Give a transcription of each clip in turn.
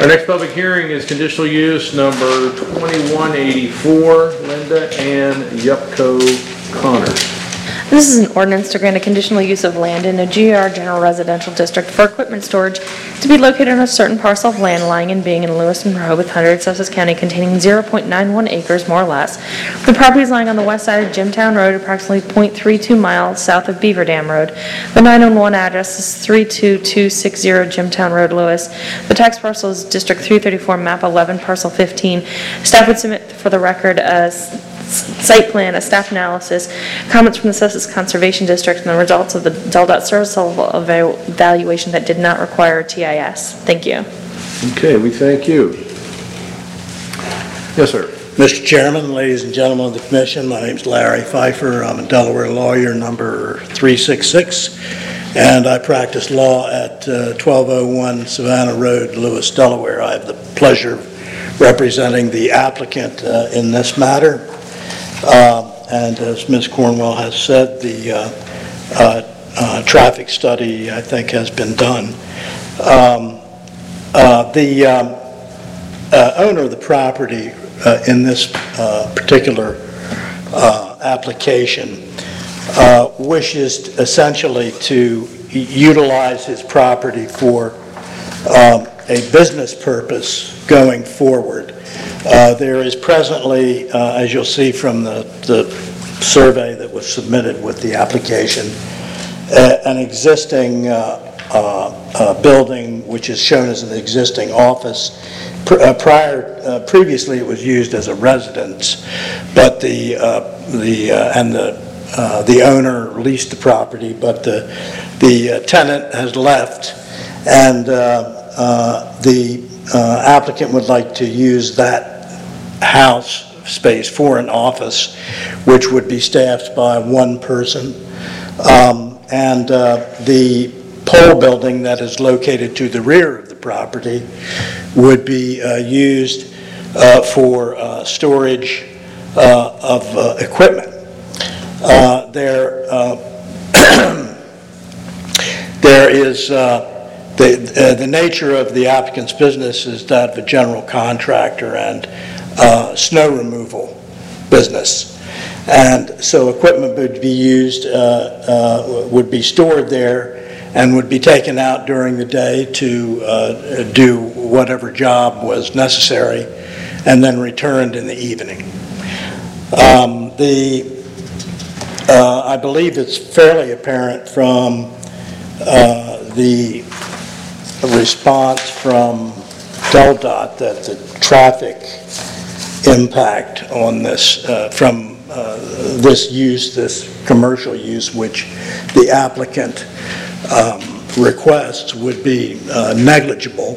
Our next public hearing is conditional use number 2184, Linda Ann Yupko Connors. This is an ordinance to grant a conditional use of land in a GR General Residential District for equipment storage to be located on a certain parcel of land lying and being in Lewis and Rehoboth, 100, Sussex County, containing 0.91 acres, more or less. The property is lying on the west side of Jimtown Road, approximately 0.32 miles south of Beaver Dam Road. The 911 address is 32260 Jimtown Road, Lewis. The tax parcel is District 334, map 11, parcel 15. Staff would submit for the record a site plan, a staff analysis, comments from the Sussex Conservation District, and the results of the DEL.DOT service level evaluation that did not require TIS. Thank you. Okay, we thank you. Yes, sir. Mr. Chairman, ladies and gentlemen of the Commission, my name is Larry Pfeiffer. I'm a Delaware lawyer, number 366, and I practice law at 1201 Savannah Road, Lewis, Delaware. I have the pleasure of representing the applicant in this matter. And as Ms. Cornwell has said, the traffic study, I think, has been done. The owner of the property in this particular application wishes essentially to utilize his property for a business purpose going forward. There is presently, as you'll see from the survey that was submitted with the application, an existing building which is shown as an existing office. Previously it was used as a residence, but the owner leased the property, but the tenant has left, and the applicant would like to use that house space for an office, which would be staffed by one person. And the pole building that is located to the rear of the property would be used for storage of equipment. There is the nature of the applicant's business is that of a general contractor and snow removal business. And so equipment would be used, would be stored there and would be taken out during the day to do whatever job was necessary and then returned in the evening. I believe it's fairly apparent from the response from DEL.DOT that the traffic impact on this from this use, this commercial use, which the applicant requests, would be negligible.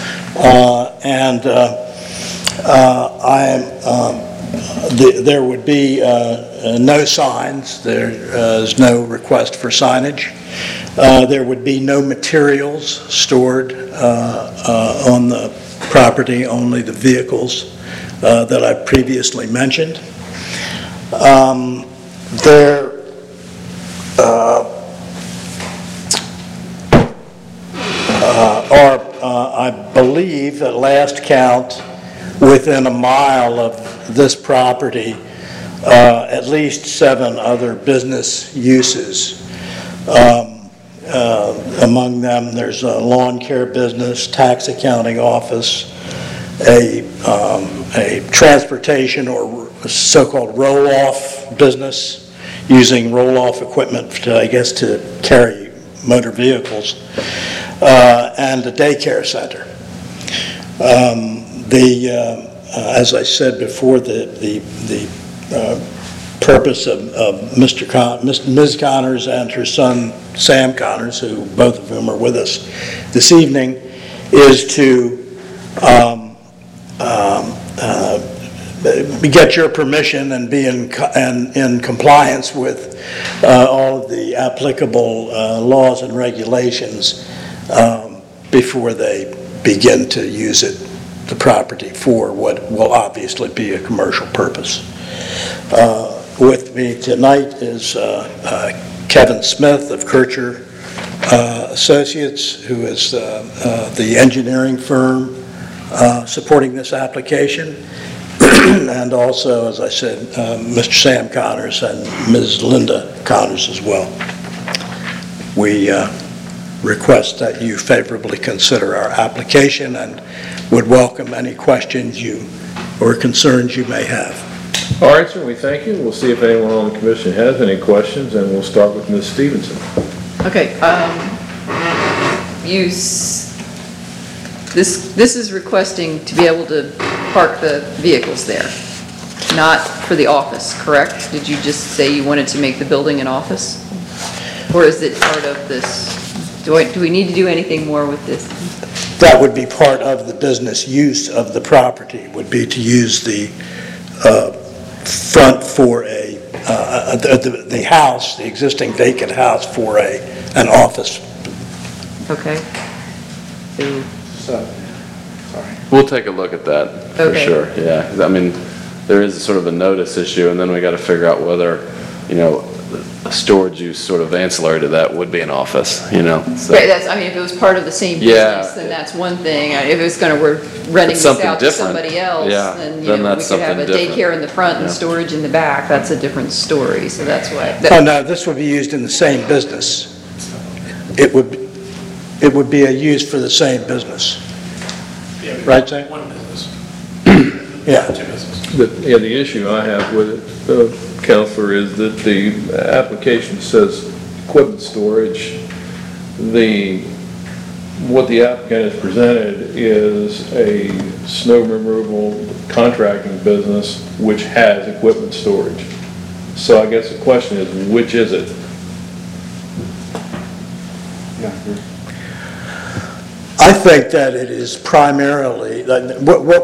There would be no signs. There is no request for signage. There would be no materials stored on the property, only the vehicles that I previously mentioned. There are, I believe, at last count, within a mile of this property, at least 7 other business uses. Among them, there's a lawn care business, tax accounting office, a transportation or so-called roll-off business, using roll-off equipment, I guess, to carry motor vehicles, and a daycare center. As I said before, the purpose of Ms. Connors and her son Sam Connors, who both of whom are with us this evening, is to get your permission and be in compliance with all of the applicable laws and regulations before they begin to use the property for what will obviously be a commercial purpose. With me tonight is Kevin Smith of Kircher Associates, who is the engineering firm supporting this application. And also, as I said, Mr. Sam Connors and Ms. Linda Connors as well. We request that you favorably consider our application and would welcome any questions or concerns you may have. All right, sir, we thank you. We'll see if anyone on the commission has any questions, and we'll start with Ms. Stevenson. Okay, this is requesting to be able to park the vehicles there, not for the office, correct? Did you just say you wanted to make the building an office? Or is it part of this? Do we need to do anything more with this? That would be part of the business use of the property, would be to use the front for the house, the existing vacant house for an office. Okay. Sorry. We'll take a look at that, for Okay. sure, yeah. 'Cause, I mean, there is sort of a notice issue, and then we got to figure out whether, a storage use sort of ancillary to that would be an office, so. Right, I mean, if it was part of the same Yeah. business, then that's one thing. If it was we're renting this something out to different, somebody else, yeah, then, then we that's could have a something different. daycare in the front and Yeah. storage in the back. That's a different story, so that's why. Oh, no, this would be used in the same business. It would be a use for the same business. Right, Sam? One business, Yeah. two businesses. The issue I have with it, Counselor, is that the application says equipment storage. What the applicant has presented is a snow removal contracting business which has equipment storage. So I guess the question is, which is it? I think that it is primarily, the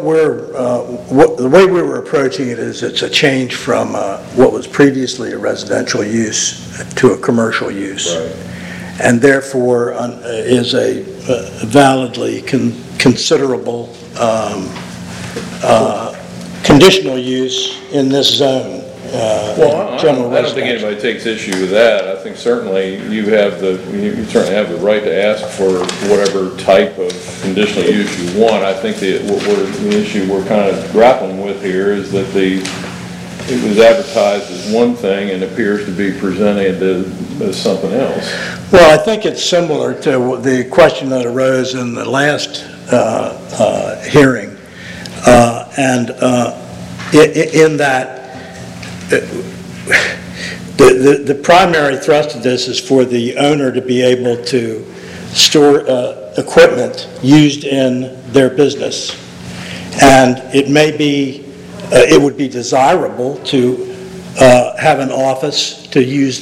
way we were approaching it is it's a change from what was previously a residential use to a commercial use. Right. And therefore is a validly considerable conditional use in this zone. Well, I general don't think residential. anybody takes issue with that. I think certainly you certainly have the right to ask for whatever type of conditional use you want. I think that the issue we're kind of grappling with here is that it was advertised as one thing and appears to be presented as something else. Well, I think it's similar to the question that arose in the last hearing, and in that the primary thrust of this is for the owner to be able to store equipment used in their business, and it would be desirable to have an office to use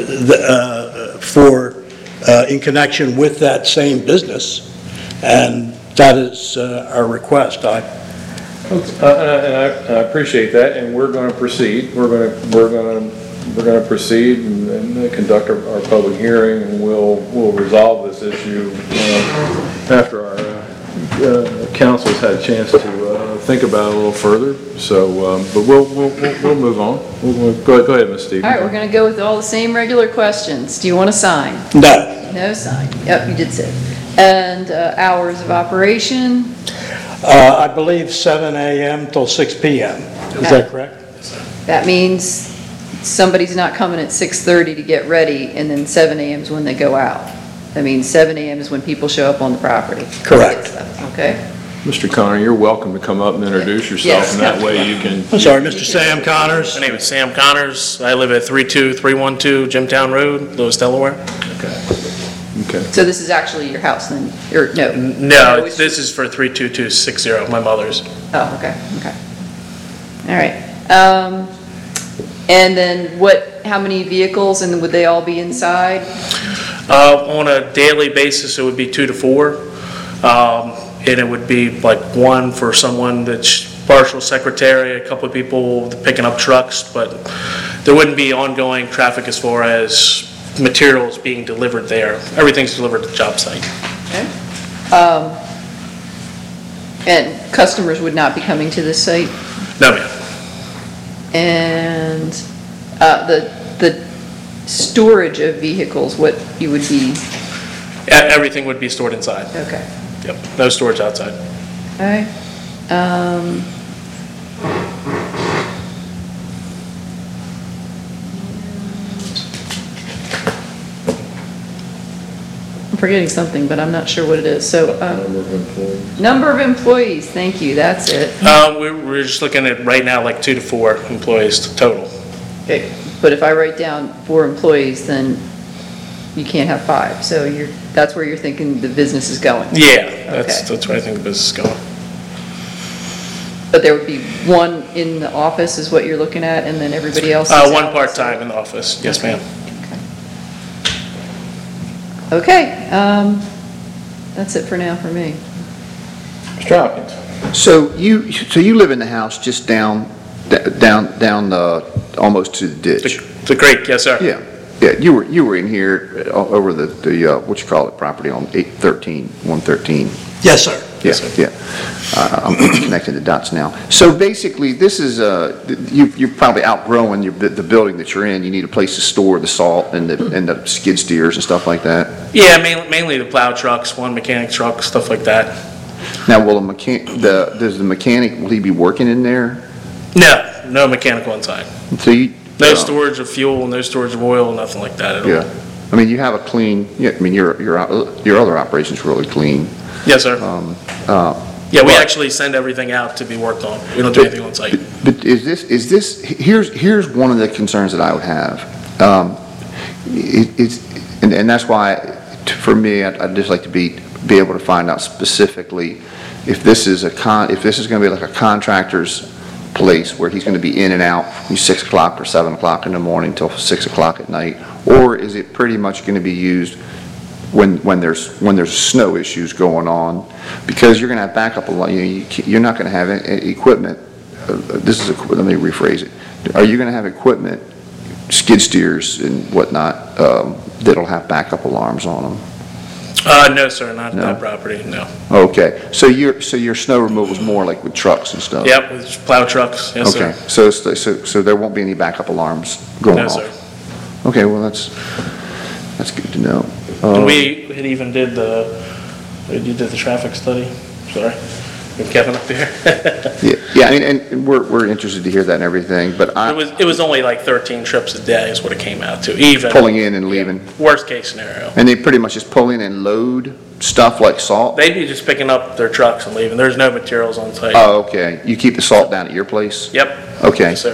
in connection with that same business, and that is our request. And I appreciate that, and we're going to proceed. We're going to proceed and conduct our public hearing, and we'll resolve this issue after our council's had a chance to think about it a little further. So, but we'll move on. Go ahead, Ms. Stevens. All right, we're going to go with all the same regular questions. Do you want a sign? No. No sign. Yep, you did say. And hours of operation? I believe 7 a.m. till 6 p.m. Is that correct? That means somebody's not coming at 6:30 to get ready, and then 7 a.m. is when they go out. That means 7 a.m. is when people show up on the property. Correct. Okay? Mr. Connor, you're welcome to come up and introduce yourself, Yes. and that way you can... I'm sorry, Mr. Sam Connors. My name is Sam Connors. I live at 32312 Jimtown Road, Lewis, Delaware. Okay. So this is actually your house then? Or no? No, this is for 32260, my mother's. Oh, okay. All right. And then how many vehicles, and would they all be inside? On a daily basis, it would be 2 to 4. And it would be like one for someone that's partial secretary, a couple of people picking up trucks, but there wouldn't be ongoing traffic as far as materials being delivered there. Everything's delivered to the job site. Okay. And customers would not be coming to this site? No, ma'am. And the storage of vehicles, what you would be, Everything would be stored inside. okay. Yep, no storage outside. Okay. I'm forgetting something, but I'm not sure what it is. So, Number of employees. number of employees, thank you, that's it. We're just looking at right now like 2 to 4 employees total. Okay, but if I write down 4 employees, then you can't have 5. So that's where you're thinking the business is going. Yeah, that's Okay. where I think the business is going. But there would be 1 in the office is what you're looking at, and then everybody else is One out? part-time in the office, yes, ma'am. Okay, that's it for now for me. Mr. Hopkins. So you live in the house just down, almost to the ditch? The creek, yes, sir. Yeah, you were in here over the what you call it, property on 113. Yes, sir. Yeah. I'm connecting the dots now. So basically, this is, you're probably outgrowing the building that you're in. You need a place to store the salt and the skid steers and stuff like that. Yeah, mainly the plow trucks, 1 mechanic truck, stuff like that. Now, will does the mechanic, will he be working in there? No mechanical inside. So you. No storage of fuel, no storage of oil, nothing like that at all. Yeah. I mean, you have a clean, I mean, your other operation's really clean. Yes, sir. Yeah, we but- actually send everything out to be worked on. We don't do anything on site. But here's one of the concerns that I would have. And that's why, for me, I'd just like to be able to find out specifically if this is going to be like a contractor's place where he's going to be in and out from 6 o'clock or 7 o'clock in the morning till 6 o'clock at night, or is it pretty much going to be used when there's snow issues going on, because you're going to have backup a lot. You're not going to have equipment. Let me rephrase it. Are you going to have equipment, skid steers and whatnot, that'll have backup alarms on them? No, sir, not No? that property, no. Okay, so your snow removal is more like with trucks and stuff. Yep, with plow trucks, yes, Okay, sir. so there won't be any backup alarms going No, off? sir. Okay, well, that's good to know. And we had even did the traffic study, sorry, with Kevin up there. Yeah, I mean, and we're interested to hear that and everything, but It was only like 13 trips a day is what it came out to, even. pulling in and leaving. Worst case scenario. And they pretty much just pull in and load stuff like salt? They'd be just picking up their trucks and leaving. There's no materials on site. Oh, okay. You keep the salt down at your place? Yep. Okay. Yes, sir.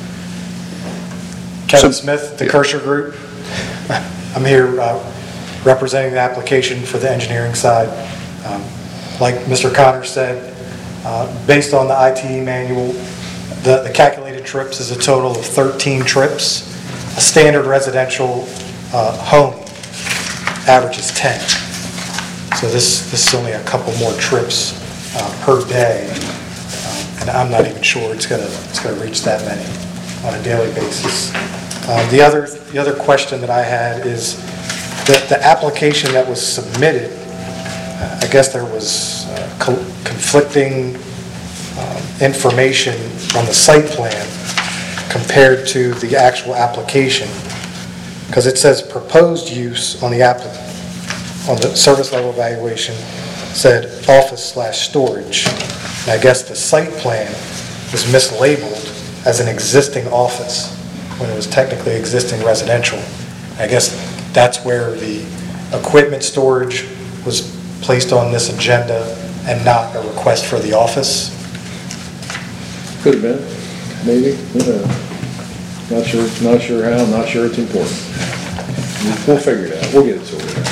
Kevin Smith, the Kirscher Group. I'm here representing the application for the engineering side. Like Mr. Connor said, based on the ITE manual, the calculated trips is a total of 13 trips. A standard residential home averages 10. So this is only a couple more trips per day, and I'm not even sure it's going to reach that many on a daily basis. The other question that I had is the application that was submitted. I guess there was conflicting information on the site plan compared to the actual application, because it says proposed use on the service level evaluation said office/storage. And I guess the site plan was mislabeled as an existing office when it was technically existing residential. I guess that's where the equipment storage was placed on this agenda and not a request for the office. Could have been, maybe, who knows? Not sure how, not sure it's important. We'll figure it out, we'll get it sorted out.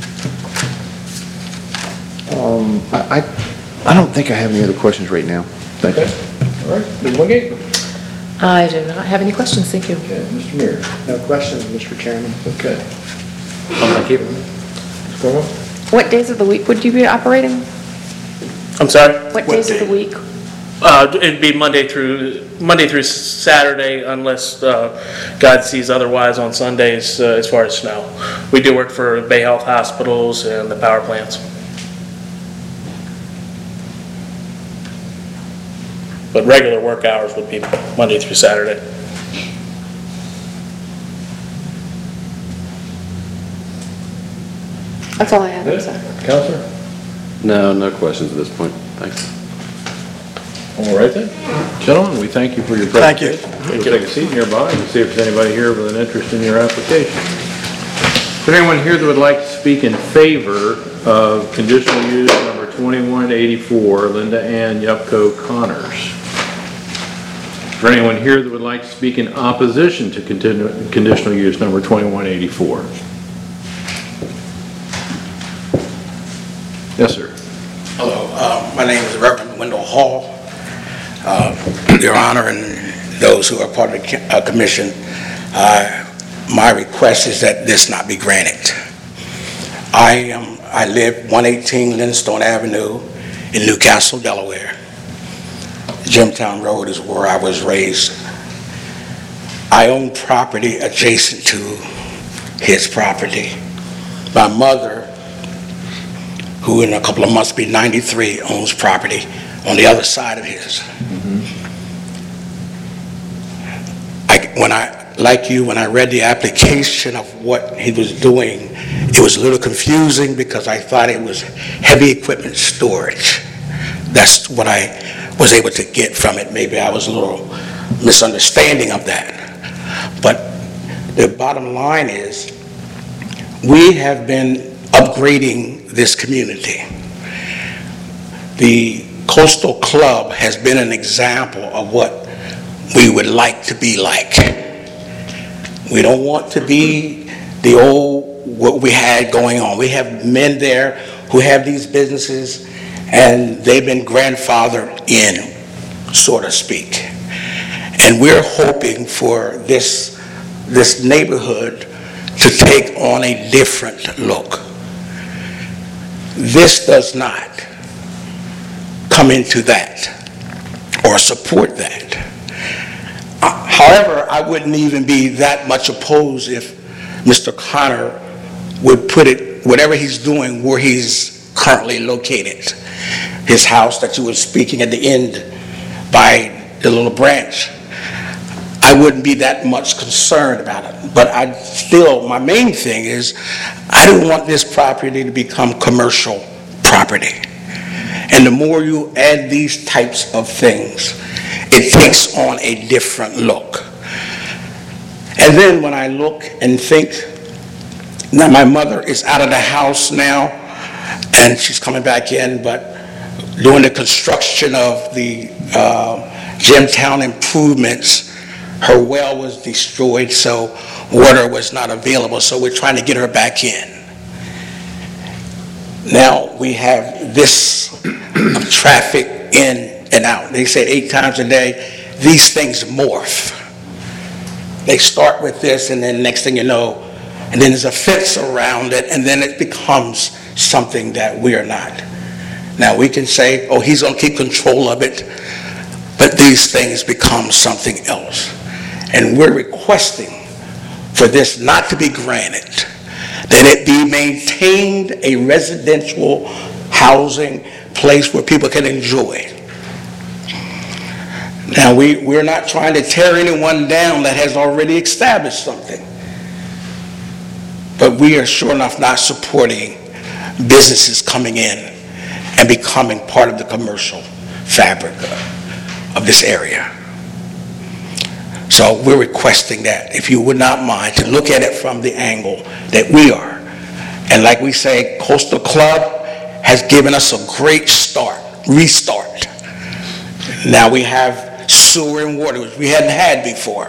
I don't think I have any other questions right now. Thank you. Okay, all right, Ms. Wingate? I do not have any questions, thank you. Okay, Mr. Mears? No questions, Mr. Chairman. Okay. Thank you. Ms. Cornwell? What days of the week would you be operating? I'm sorry? What days of the week? It'd be Monday through Saturday, unless God sees otherwise on Sundays as far as snow. We do work for Bay Health hospitals and the power plants. But regular work hours would be Monday through Saturday. That's all I have, Good. sir. Counselor? No questions at this point. Thanks. All right then. Gentlemen, we thank you for your Thank you. presentation. We'll take a seat nearby and see if there's anybody here with an interest in your application. Is there anyone here that would like to speak in favor of conditional use number 2184, Linda Ann Yupko Connors? Is there anyone here that would like to speak in opposition to conditional use number 2184? Yes, sir. Hello, my name is Reverend Wendell Hall. Your Honor, and those who are part of the commission, my request is that this not be granted. I live 118 Lindstone Avenue in Newcastle, Delaware. Jimtown Road is where I was raised. I own property adjacent to his property. My mother, who in a couple of months will be 93, owns property on the other side of his. When I read the application of what he was doing, it was a little confusing because I thought it was heavy equipment storage. That's what I was able to get from it. Maybe I was a little misunderstanding of that. But the bottom line is, we have been upgrading this community. The Coastal Club has been an example of what we would like to be like. We don't want to be the old, what we had going on. We have men there who have these businesses and they've been grandfathered in, so to speak. And we're hoping for this neighborhood to take on a different look. This does not come into that or support that. However, I wouldn't even be that much opposed if Mr. Connor would put it, whatever he's doing, where he's currently located. His house that you were speaking at the end by the little branch. I wouldn't be that much concerned about it. But my main thing is, I don't want this property to become commercial property. And the more you add these types of things, it takes on a different look. And then when I look and think, now my mother is out of the house now, and she's coming back in, but during the construction of the Jimtown improvements, her well was destroyed, so water was not available, so we're trying to get her back in. Now we have this traffic in and out. They say 8 times a day. These things morph. They start with this, and then next thing you know, and then there's a fence around it, and then it becomes something that we are not. Now we can say, oh, he's going to keep control of it, but these things become something else. And we're requesting for this not to be granted, that it be maintained a residential housing place where people can enjoy. Now, we're not trying to tear anyone down that has already established something. But we are sure enough not supporting businesses coming in and becoming part of the commercial fabric of this area. So we're requesting that, if you would not mind, to look at it from the angle that we are. And like we say, Coastal Club has given us a great restart. Now we have sewer and water, which we hadn't had before.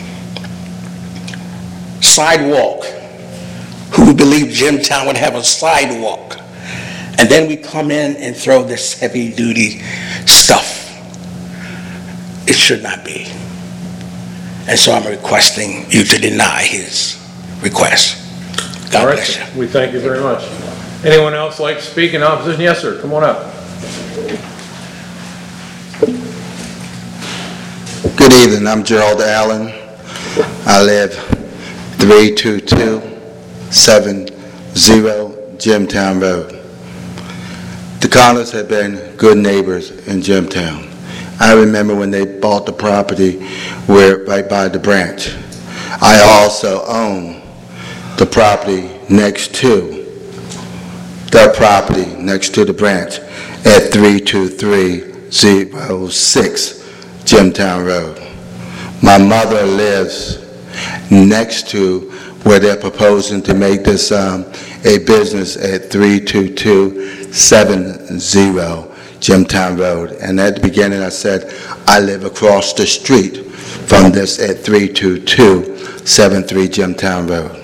Sidewalk. Who believed Jimtown would have a sidewalk? And then we come in and throw this heavy-duty stuff. It should not be. And so I'm requesting you to deny his request. God bless you. We thank you very much. Anyone else like to speak in opposition? Yes, sir. Come on up. Good evening. I'm Gerald Allen. I live 32270 Jimtown Road. The Connors have been good neighbors in Jimtown. I remember when they bought the property right by the branch. I also own the property next to their property next to the branch at 32306 Jimtown Road. My mother lives next to where they're proposing to make this a business at 32270 Jimtown Road. And at the beginning, I said, I live across the street from this at 32273 Jimtown Road.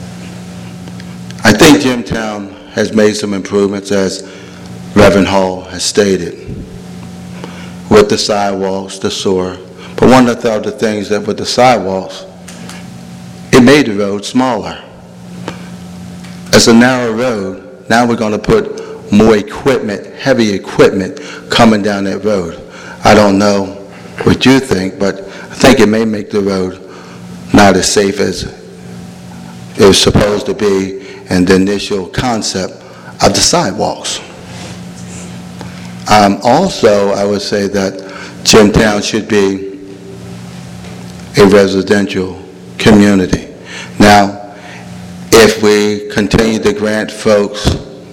I think Jimtown has made some improvements, as Reverend Hall has stated, with the sidewalks, the sewer. But one of the other things that with the sidewalks, it made the road smaller. It's a narrow road. Now we're going to put more equipment, heavy equipment, coming down that road. I don't know what you think, but I think it may make the road not as safe as it was supposed to be in the initial concept of the sidewalks. Also, I would say that Jimtown should be a residential community. Now, if we continue to grant folks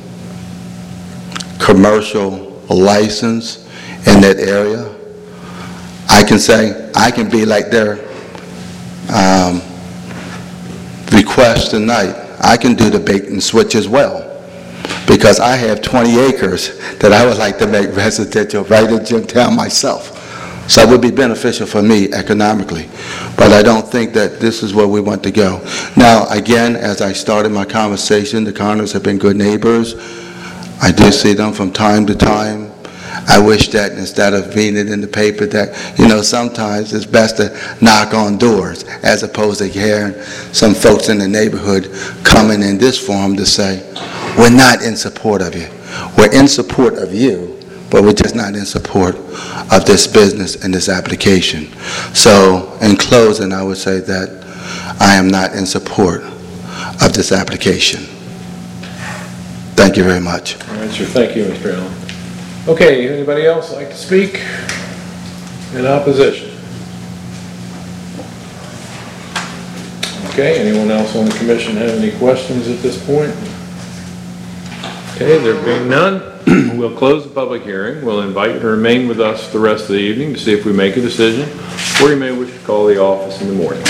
commercial license in that area, I can say, I can be like their request tonight. I can do the bait and switch as well, because I have 20 acres that I would like to make residential right in Jimtown myself. So it would be beneficial for me economically. But I don't think that this is where we want to go. Now, again, as I started my conversation, the Connors have been good neighbors. I do see them from time to time. I wish that instead of reading it in the paper that, you know, sometimes it's best to knock on doors as opposed to hearing some folks in the neighborhood coming in this forum to say, we're not in support of you. We're in support of you, but we're just not in support of this business and this application. So in closing, I would say that I am not in support of this application. Thank you very much. All right, sir. Thank you, Mr. Allen. Okay, anybody else like to speak in opposition? Okay, anyone else on the commission have any questions at this point? Okay, there being none, we'll close the public hearing. We'll invite you to remain with us the rest of the evening to see if we make a decision, or you may wish to call the office in the morning.